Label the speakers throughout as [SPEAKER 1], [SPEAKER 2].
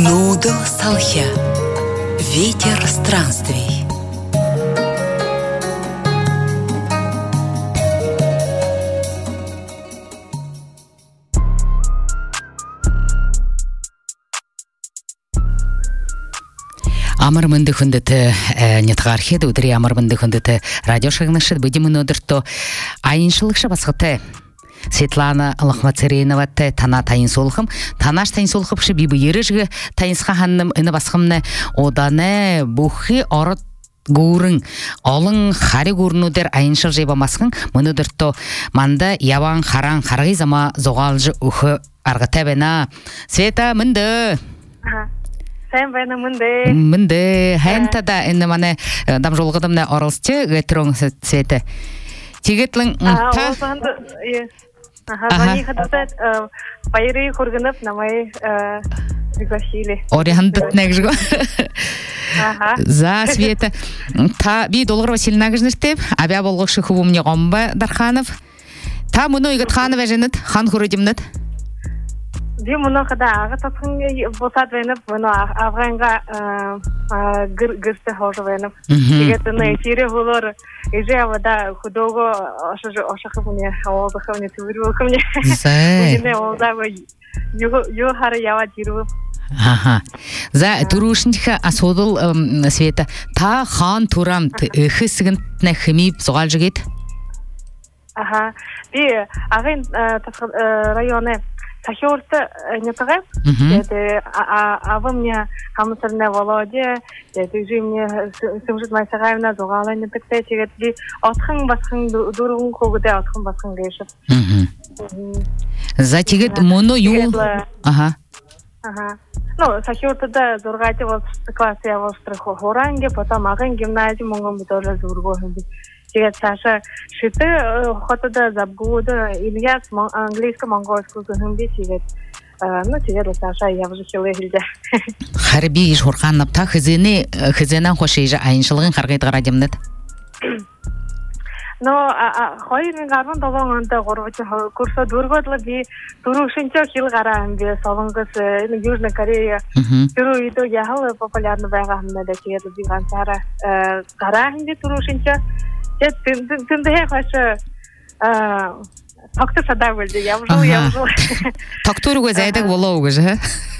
[SPEAKER 1] Нудо Салхя. Ветер странствий. Амармынды хүндэті нетғархеді, өдірі амармынды хүндэті радио шағынышыд бөдемін өдіртті айыншылықшы басқыты. Светлана Лохмацерейноватты тана тайын солқым. Танаш тайын солқыпшы бейбі еріжгі тайынсқа ханным үні басқымны оданы бұхи орыт гурың олың хари гурнудер айыншыл жайба масқын мұны өдіртті манды яван харан харғи зама зоғалжы ұхы арғыта бәна. Света, мүнді?
[SPEAKER 2] Sen bana
[SPEAKER 1] Мынды, хәнтада әнді маны дам жолғыдымны орылсты ғетірің Света. Тегетлің та?
[SPEAKER 2] Они хотят пайры курганып намай пригласили.
[SPEAKER 1] Орихандыт нәгжігі. За, Света. Та бей долғыр Василина гіжніштеп, абя болғықшы хубымне ғомба Дарханов. Та мұны үйгіт ханы вәжінет, хан хүрудімнет?
[SPEAKER 2] Би мұны қада аға татқын босат вәніп, мұны Афғанға гірсі хошы вәніп. Тегетіні эфире ғылыр, еже авада худого ошақы бұне, олдықы бұне, түбір бұлқы бұне. Бұне олда ю хары ява диріп.
[SPEAKER 1] За, турушынчыға асодыл Света, та хан турам үхі сігінтіне хімейіп соғал жүгет?
[SPEAKER 2] Би ағын районы Сахиорты нетаға, авы мне хамысырына Володя, түгжі мне сымжыт майсағайына зоғалы нетікті тегетті отқын басқын дұрғын қоғыды отқын басқын ғешіп.
[SPEAKER 1] За тегет мұны юл?
[SPEAKER 2] Сахиортыда зорғайты классы явылшытыры хоранге, потом ағын гимназия мұңын бұтожа зұрғы. Тегет Саша шыты хотыда забгуды Ильяс английско-монгольскую гынды тегет. Тегет Саша явжы хилы хилді.
[SPEAKER 1] Харби еш хорқанып та хызенан хош ежі айыншылығын қарғайды ғарадемнет?
[SPEAKER 2] Хойырмен ғарбын долоңында ғорвачы курса дұрғыдлы бей тұрушынча хил ғарам бей солыңғыз Южный Корея. Түру үйді яғылы популярны байғағында да тегет бейған сара ғарам бей тұрушынча. Тіндіге қашы тоқты сада бөлді, явжыл.
[SPEAKER 1] Тоқтуру көз әйдік болу көзі?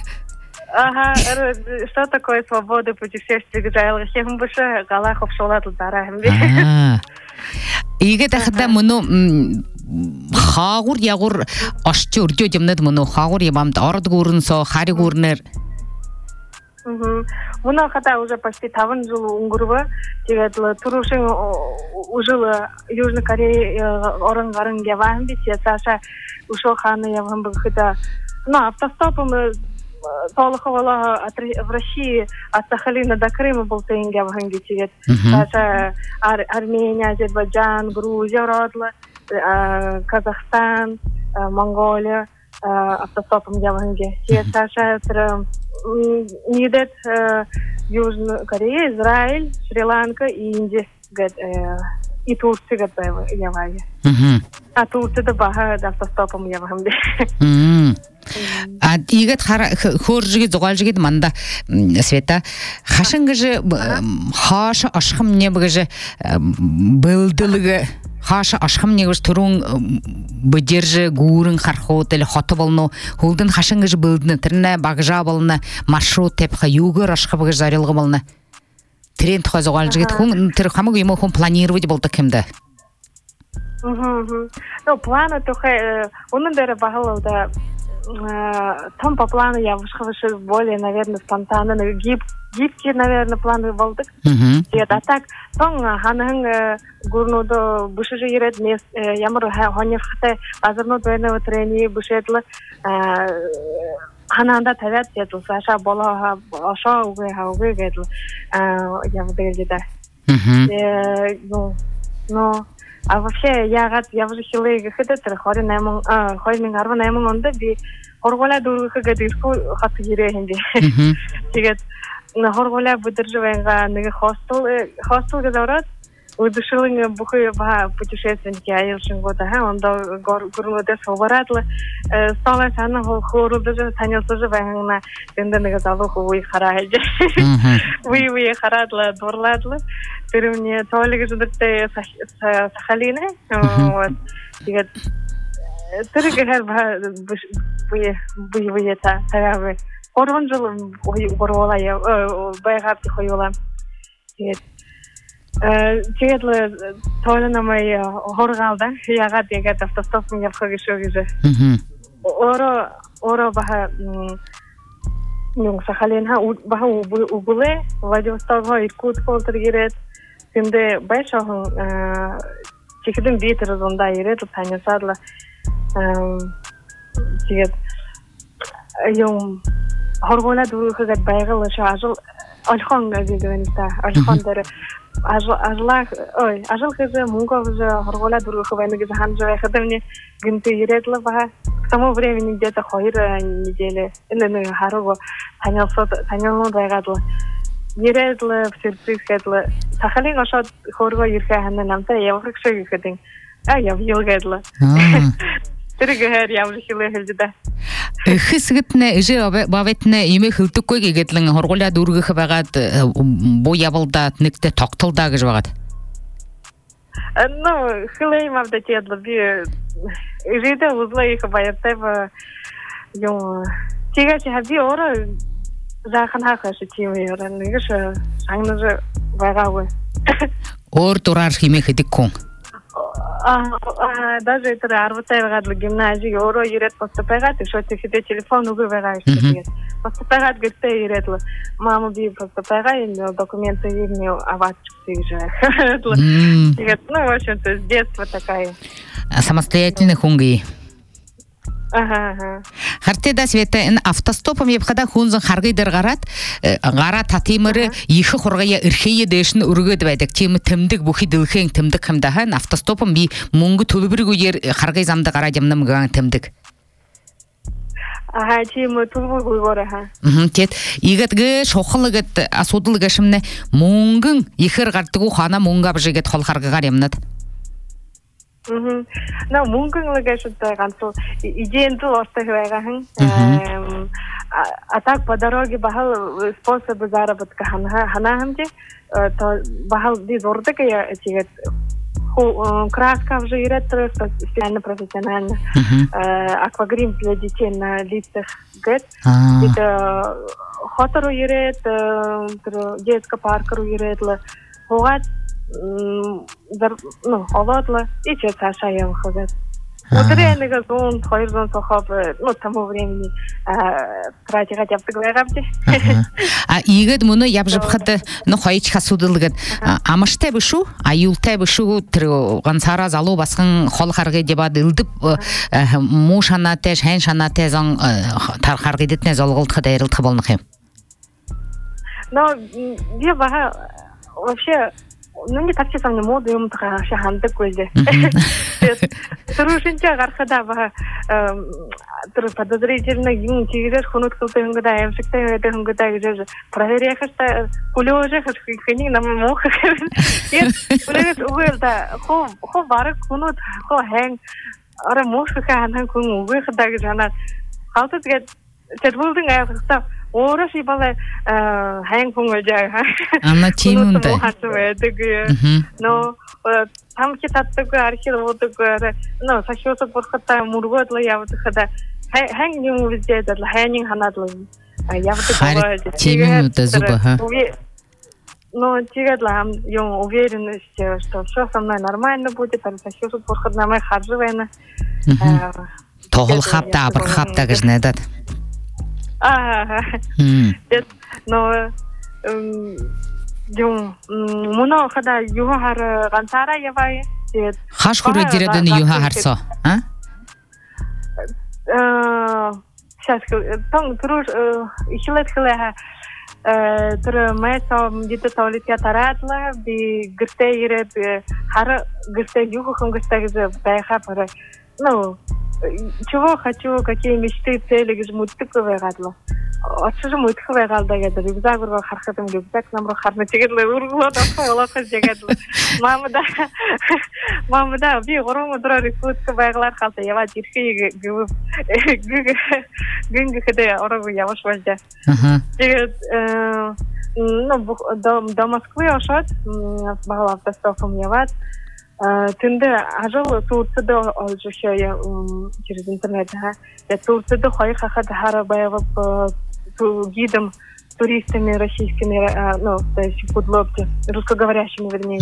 [SPEAKER 2] Что такое свобода путешествия жайлы? Хем бұшы ғала қопшоладыл дарағым бе.
[SPEAKER 1] Иге тәқіда мұны қағыр ашты үрдеу демнеді мұны қағыр ебамды арыды көрінсо, қари көрінер.
[SPEAKER 2] Мұны қата уже почти 5 жыл ұңғырғы, тегетлі тұрушың ұжылы Южный Корея орын-ғарын гевағын бе, Саша ұшыл қаны евғын бұғыда. Автостопым толықы олығы в России от Сахалина до Крыма был тейн гевғын бе, тегет. Саша Армения, Азербайджан, Грузия родлы, Казахстан, Монголия автостопым гевғын бе. Тегет Саша Нидет Южная Корея, Израиль, Шри-Ланка и Индия и Турция явали. А Турция баха автостопом явам.
[SPEAKER 1] А игет хоржиги зогалжиги манда Света хашыңгы же хаша ашхым не бгыжы былдылыгы хаша ашхым не гыш турун быдержи гурын хархот или хоты болну хулдын хашыңгы же былдыны тирне багжа болны маршрут тепха югыр ашхы бгыж зарылгы болны тренд хо зогалжиги хун тир хамыгы ему хун планировать болды кимде?
[SPEAKER 2] Планы тухай onun бері бағылауда там по плану я вышла более, наверное, спонтанно, гибкие, наверное, планы болдык. А так, там ханың гурнуды бұшы жирет мест, ямыр хоневхты азырну дуэного трени бұшетлы хананда тавят дедл, Саша бола аша угы гэдл, я выдергеда. А вообще я уже хилы гыхыды хори мен арва наймын онды би хоргола дургы гадырку хаты гирехинди. Тегет хоргола выдерживаенга неге хостел газаврат удушилынга бухой ба путешественники аялшин года, он до гурнуде собаратлы, стала сана хоруда же танялсы же вайна, денденега залуху уй харайджи. Уй харадла, дурладлы. Мне толик же дырте Сахалине, вот. Тигет тырыгер ба буйта таявы. Орон жыл борвала я байгапты хойола. Тигет тигетлы толына май хоргалда, яга тигет автостоп мне вхогишогиже. Оро баха Нюng Сахалин баха убуле, Владивостокга Иркутск олтыргерет. Şimdi başahın çekilin bitir zonda yere tutanya sadla çiğet yung horgola duru kızat baygalı şu ajıl alxon gazigönüsta alxon dere ajıl kızı mungo kızı horgola duru kızı gize hanjı ve khadamni günte yiretli baha само времени где-то хойр недели или харого танялно байгадлы Yeredle sürprizkedle. Сахалин ашат хорго ирхәһәннән намта яврыкшы гыдың. Явылгадла. Тэрэгэр явлыхлы хэлдэ.
[SPEAKER 1] Хисгэтнэ эже баветнэ име хылтыккой гетлэн хоргола дургых багат бу явылдат никте токтолда гэж багат.
[SPEAKER 2] Ну, хилэйм авдатедлы би эжедэ узлайх баяртэв юм. Тигач хаби ора Захан хахашы тимейрэн нэгш сангнажы байгаагүй.
[SPEAKER 1] Оор дураар химэх хэдэг хүн.
[SPEAKER 2] Даже это арватай байгаад гимназиг өөрөө ирээд поступайгаад шот ихэдэ телефон үгүй байгаа шүү дээ. Поступайгаад гэтээ ирээд л мама би поступайгаа энэ документы ирнэ аваач гэж. Тэгээд ну в общем-то с детства такая.
[SPEAKER 1] Самостоятельный хунги.
[SPEAKER 2] Ага.
[SPEAKER 1] Хартеда света эн автостопом епхада хунзан харгыдыр гара татимыры ихи хоргая ирхейе дэшин үргөд байдаг. Тим тэмдэг бухи дылхэн тэмдэг хамдахан автостопом би мөнгө төлбөргөө ер харгый замда гара жамнам ган тэмдэг.
[SPEAKER 2] Ага, тим төлбөргөө гора ха.
[SPEAKER 1] Тет игэтгэ шохлыгэт асуудылга шимне мөнгөн ихэр гардыгу хана мөнгө абжыгэт хол харгыгар ямнат.
[SPEAKER 2] На мөнгөнлөг шүтэ ганцуу идеэнтүү ортой байгахан. А так по дороге бахал способы заработка ханахамди то бахал ди зордык я тигет краска уже ирет специально профессионально аквагрим для детей на лицах гэт это хотору ирет детская паркеру ирет хогат ну холодно и чё-то я выхожу. Утреннего зон, хойрзон сохоб, ну тому времени тратить хотя бы говорите.
[SPEAKER 1] А игет муно я бжи бхата ну хойч хасудылгат. Амаштай бышу, аюлтай бышу тр гансара залу баскын хол харгы дебад илдип мушана теш хэн шана тезан тар харгы детне залгылт хадайрылт болнахым.
[SPEAKER 2] Но я вообще ну не так честно моду ему такая шаханда кольде. Срушинча гархада ба подозрительно юм чигер хунут кылтын гыда эмшикте эден гыда же проверяешь что кулёже хыни нам мох. Нет, проверяешь угылда хо барак хунут хо хэн ара мох ханан кун угылда жана халтыт гет тетбулдың аяқта Ораш ибалай хэн фунгажай.
[SPEAKER 1] Ана чимунда.
[SPEAKER 2] Но там китаттыгы археологтыгы, ну сахиосо порхата мургодлы явдыхада хэн нему везде это хэнин ханадлы. Явдыгы.
[SPEAKER 1] Чимунда зуба, ха.
[SPEAKER 2] Но тигадла юм уверенность, что все со мной нормально будет, там сахиосо порхат на мой хадживайна.
[SPEAKER 1] Тохол хапта абр хапта гэжнэдат.
[SPEAKER 2] Но муно хада юхар гантара явай.
[SPEAKER 1] Хаш хүрэ дирэдэн юха харсо.
[SPEAKER 2] Сейчас там труш ихлэт хлэха тр мэсо где-то толитя таратла би гэртэ ирэд хар гэртэ юхан гэртэ гэж байха пара. Ну чего хочу, какие мечты, цели, гжмут тыковые гадло. очижим өтхөө байгаалда гэдэг рюкзак руу харахад юм рюкзак намруу харна тэгээд өргөлөөд олоохоо жагаад мамада би гурван өдрөөр футк байгалаар халта яваад ирэхийг гингэхэд орог яваш болжээ. Тэгээд до Москвы ошоод багал автостопом яваад тэндээ ажил турцдо олжошээ через интернет я турцдо хоёр хахад хараа байвал гидом туристами российскими, ну, то есть подлодки, русскоговорящими, вернее,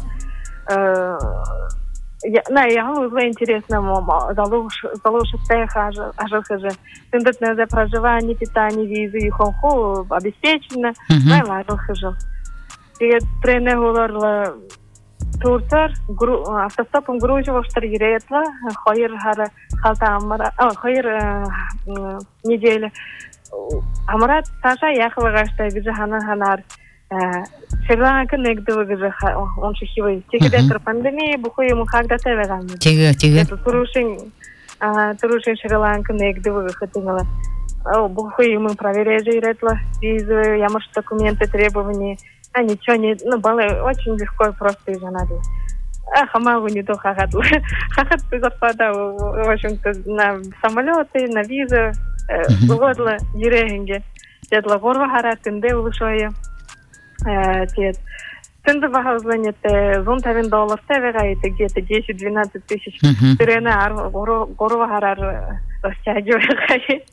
[SPEAKER 2] я было интересно, залушить ажил, тендетное проживание, питание, визы, и хохо обеспечено, ажил. И тренер говорил, Турцар автостопом Грузию штыргиретла, хоёр хара халта амара, хоёр недели. Амрат Саша яхвагашта где ханар Шри-Ланка негдо где он шихивый. Теперь пандемия бухой ему когда-то веган.
[SPEAKER 1] Тега.
[SPEAKER 2] Турушин Шри-Ланка негдо хотела. Бухой ему проверяли ретла визы, ямаш документы, требования. А ничего не, ну было очень легко и просто и жанадо. Хамагу не то хахат. Хахат запада в общем-то на самолеты, на визы. Угодла деревенье. Дедла горва харатынде улушое. Тет. Тенде вахазланет $100 тевегает где-то 10-12 тысяч. Терена горва харар растягивает.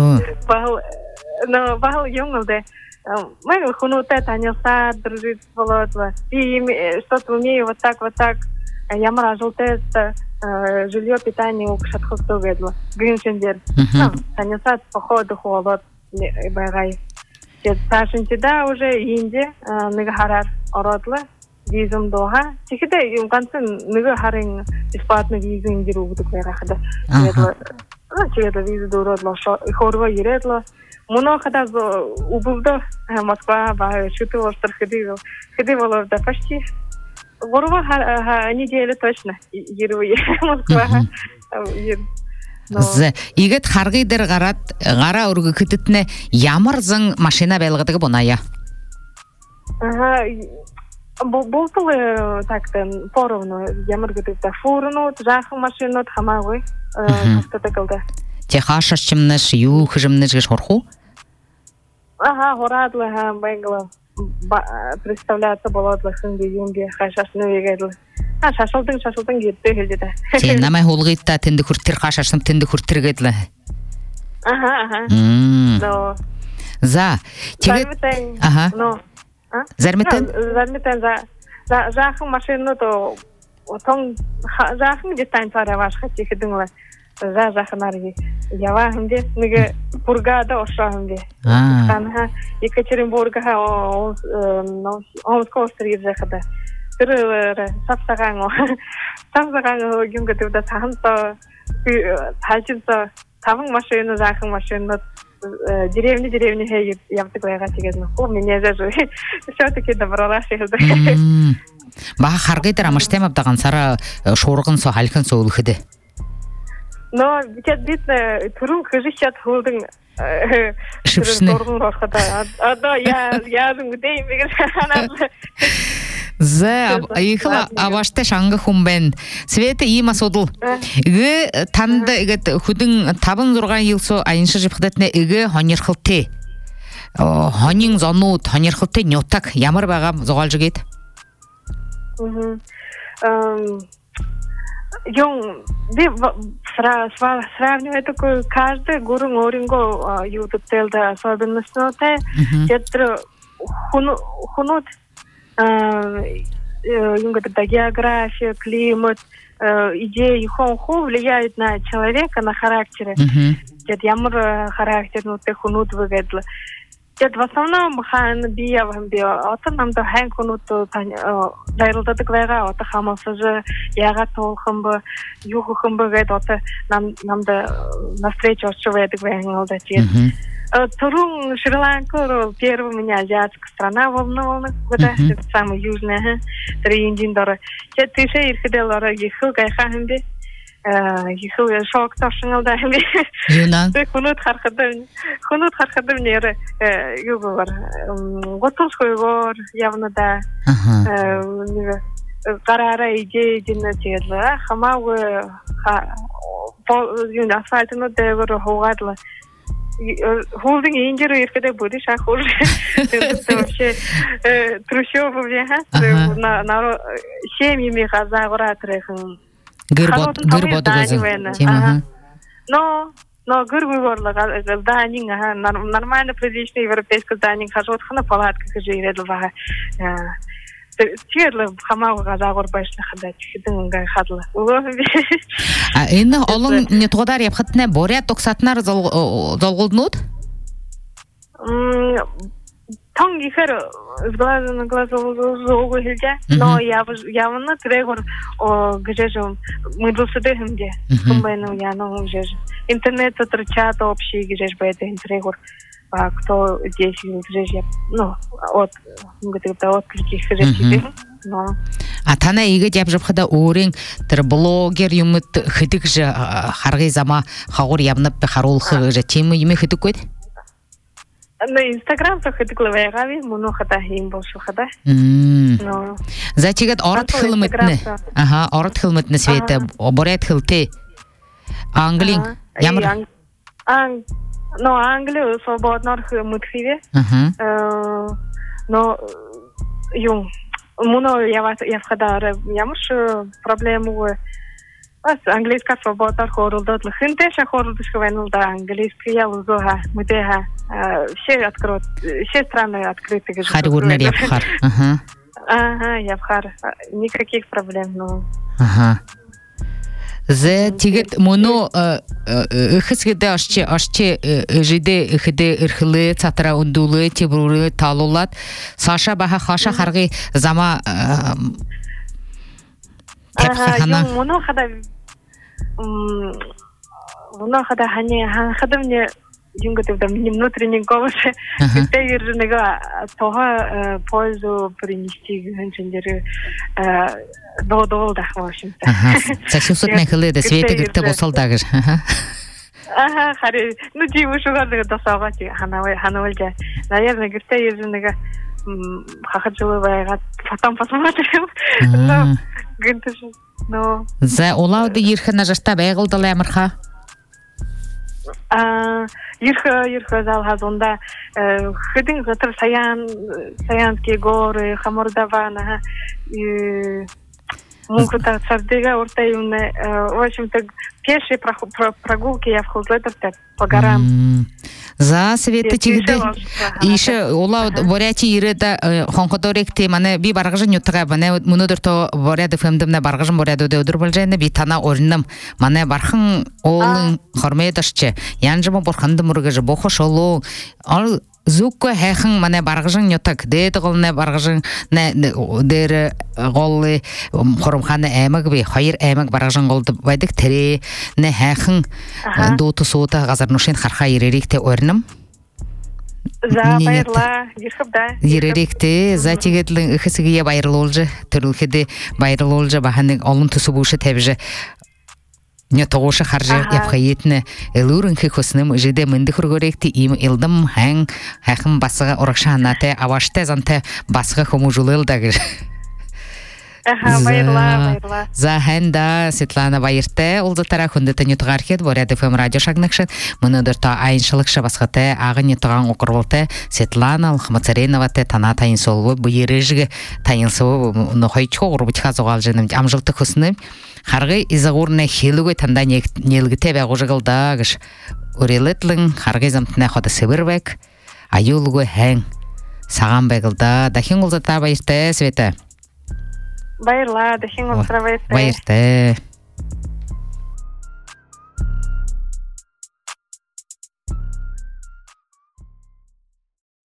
[SPEAKER 2] Но вахал юнгалде. Мы хунуте танился, дружит володла. И что-то умею вот так. Ямар желтеста. Жилье, питание у кшатховто ведло. Гриншендер. Танисат походу холод байгай. Ташинчида уже инди нигахарар ородло. Визум доха. Тихиде юм ганцын нэг харын бесплатно визу индиру будук байрахада. Ведло визу дородло. Хорво иредло. Муно хада убывдо Москва ба шуту остров ходивало да почти Горова неделя точно йөрүе Москва.
[SPEAKER 1] Игет харгыдыр гара өргөкөтүтне ямар зың машина байлгыдыгы буная.
[SPEAKER 2] Болтулы так-то поровну ямар гыдыгда фурну, жахын машину хамагы автотакылда.
[SPEAKER 1] Техашаш чимнеш юхжымнеш шорху?
[SPEAKER 2] Хорадлы байгла. Представляться болодлы хынды юмге хашашны вегедлы. Шашылдың кетті хелдеді.
[SPEAKER 1] Сен намай холғитта тенді хүрттер қашашым тенді хүрттергедлі. За.
[SPEAKER 2] Зармитен.
[SPEAKER 1] Зармитен?
[SPEAKER 2] Зармитен жақын машину то жақын дистанцияға вашқа текідіңлі. Жақын арги. Ява хынде, неге Бургада ошағынде. Екатеринбурга Омск остров жақыда. Түрі сапсағаңы күнгі түбді сағынса, тәжінса, табың машины, жақын машины, деревне япты қойға тегезіні. Ол мен езі все-таки добрала шеғылды.
[SPEAKER 1] Баға қарғайдыр амаштем абдаған сара шорғын со, халқын со ұлғыды.
[SPEAKER 2] Но бит турун кыжычат холдың
[SPEAKER 1] шипшны.
[SPEAKER 2] Да, я думаю,
[SPEAKER 1] Зе ихла аваште шаңғы хумбен. Света има содыл. Игі танды хүдің табын зұрған елсо айыншы жіпқыдатыне игі хонерхылте. Хонин зону хонерхылте ньотак. Ямар бағам зоғал жүгет?
[SPEAKER 2] Сравнивая такой каждый гуру оринго YouTube телда особенностно те это хунут география, климат, идеи хонху влияют на человека, на характеры. Это ямар характер, ну ты хунут выгодно. Это в основном хан биявам био. Это нам то хан хунут дайрылда таквайга. Это хамасы же яга толхамбы, юхухамбы гайд. Это нам да навстречу отчувает таквайга. Турун Шри-Ланка первая меня азиатская страна волновала, это самая южная, 3 индиндора. Те тише ирхиделора ехал гайхаханде. Иху шок ташыңылда эми.
[SPEAKER 1] Юнан.
[SPEAKER 2] Хунут хархадым нері югу бар. Готовс койгор явнада. Карара идея динатерлы. Хамауы асфальтыны дәвір хоғадылы. Холдинг инжиру иркеде буди шахур. Вообще трущобы бляха. Семьями газа горатрехын.
[SPEAKER 1] Гырбот газы.
[SPEAKER 2] Но гырборлы зданин, нормально приличный европейский зданин, хажотхана палатка жиредова. Терлы хамау газа горбашны хадать, хидынгай хадлы.
[SPEAKER 1] Инна олон не тодар япхатне боря токсатнар залголднут?
[SPEAKER 2] Тон гихер с глаза на глаза зогу хильдя, но явно трегор гжежем мы досудехим где, комбайну я но гжеж. Интернет отрачат общий гжеж бэдэ трегор, кто здесь гжеж, ну от где-то от каких гжеж.
[SPEAKER 1] А тана иге деп жапхада орен тер блогер юмыт хитик же харгы зама хагор ябнып харулхы же темы юме хитик койд.
[SPEAKER 2] На Инстаграм то хитиклеве гави муну хата хим болшу хата.
[SPEAKER 1] Зачигат орат хилмитне. Ага, орат хилмитне свете оборет хилте. Англин. Ямар.
[SPEAKER 2] Но Англию свободно мутхиве. Но юм муну я вхада ямуш проблему английская свобода хорулдат хинтеша хорулдышка вайнулда английский я узоха мутеха все открыт все страны открыты
[SPEAKER 1] харгурнер япхар
[SPEAKER 2] япхар никаких проблем ну
[SPEAKER 1] Зе тигет моно хисгеде ашче жиде хиде ирхле цатра ундулы тибруры талулат Саша баха хаша харгы зама
[SPEAKER 2] тепхана моно хада хане хадамне юнгатов там внутренний голос теперь того пользу принести инженеры до в общем-то.
[SPEAKER 1] Совсем сотня хледа свете как-то босалдагер.
[SPEAKER 2] Хари, ну типа что говорит до сагати ханавальja. Наверное, где-то еженega хахаджулывая потом посмотрим. Но где-то но
[SPEAKER 1] за улауды ирхана жашта байгылдылы амырха.
[SPEAKER 2] Ирха зал хазонда хидин затыр саянские горы Хамордавана мукта сардега уртаюны в общем-то пешие прогулки я вхожу по горам.
[SPEAKER 1] За свете тигде ише улауд боряти иреда хонходоректе мане би баргажын ютга мане мунудурто боряды фемдемне баргажын боряды өдөр болжайны би тана орным мане бархын олын хормедашчы янжыма борханды мургажы бохошолу ал Зукко хэхэн мане баргажын ютаг дээд голны баргажын дээр голы хоромханы аймаг би хоёр аймаг баргажын голд байдаг тэрэ нэ хэхэн дууту суута газар нушин харха ирэрикте орным
[SPEAKER 2] За баярлаа ирхэвда
[SPEAKER 1] ирэрикте за тигэдлэн ихсэгээ баярлуулж төрөлхэдэ баярлуулж баханы олон төсөбүшэ тавьж не тогоша харжа япхаетне элурынхи хөснем жиде мендихургоректи им илдам хэхэн басга урагшанате аваште занте басга хомужулылдагыр
[SPEAKER 2] баярлаа
[SPEAKER 1] за хэнда Светлана баярте улдатара хүндэт нютгархет боряд FM радио шагнакшын мөнөдөртө айыншылыкша басгате агын нютган окурулте Светлана Алхмацаренова-те таната инсолу буйрыжге тайынсоо нохойчо урбутха зогалжыным амжылты хөснем харгы изагурне хилуге танда нелгите байгужыгылдагыш урелетлин харгы замтна хода сыбырбек аюлуге хэн саган байгылда дахин улдата баярте Света
[SPEAKER 2] Баярлаа дахин улдата баярте